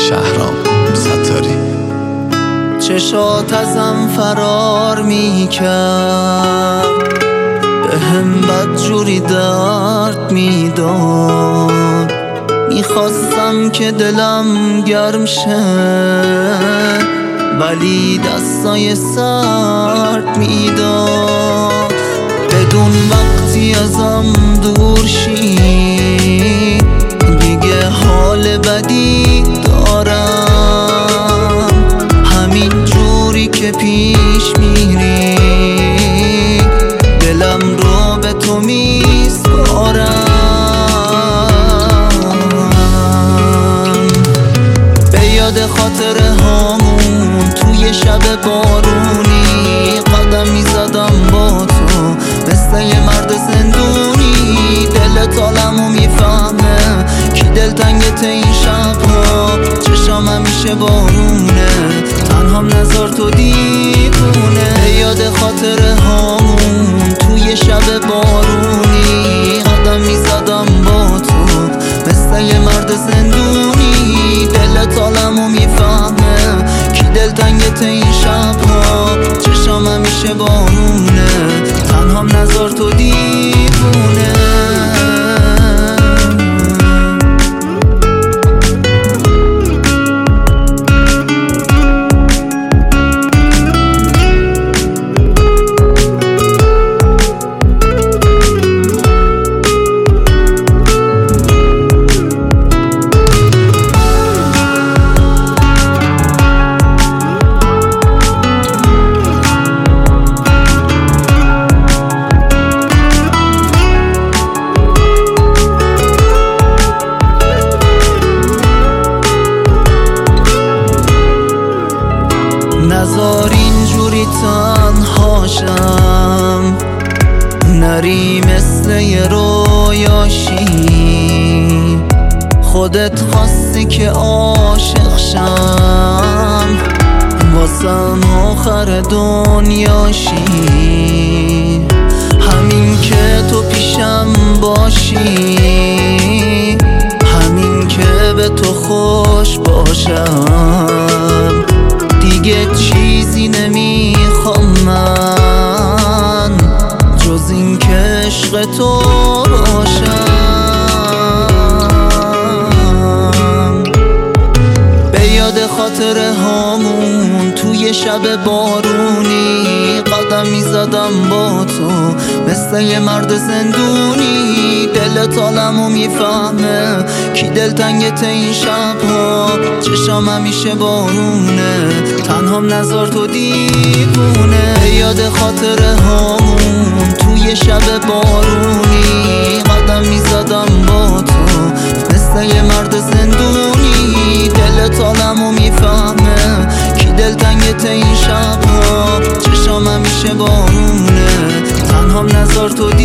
شهرام ستاری. چشات ازم فرار میکرد، به هم بدجوری درد میداد. میخواستم که دلم گرم شه، ولی دستای سرد میداد. بدون وقتی ازم دور شی، دیگه حال بدی دارم. همین جوری که پیش میری، دلم رو به تو میسپارم. به یاد خاطره هامون توی شب بارونی، قدم میزدم با تو مثل یه مرد زندونی. دلت عالمو میفهمه کی دلتنگت این شبها. چشام همیشه بارونه، تنهام نذار تو دیوونه. به یاد خاطره هامون توی شب بارونی، قدم میزدم با تو مثل یه مرد زندونی. دلت عالمو میفهمه کی دلتنگت این شبها. چشام همیشه بارونه، تنهام نذار تو دیوونه. نذار اینجوری تنهاشم، نری مثل یه رویاشی. خودت خواستی که عاشق شم، واسم آخر دنیاشی. همین که تو پیشم باشی، همین که به تو خوش باشم. دیگه چیزی نمیخوام من، جز این که عشق تو باشم. به یاد خاطره هامون توی شب بارونی، قدم میزدم با تو مثل یه مرد زندونی. دلت عالمو میفهمه کی دلتنگت این شبها. چشام همیشه بارونه، تنهام نذار تو دیوونه. به یاد خاطره هامون توی شب بارونی، قدم میزدم با تو مثل یه مرد زندونی. دلت عالمو میفهمه کی دلتنگت این شبها. چشام همیشه بارونه، تنهام نذار تو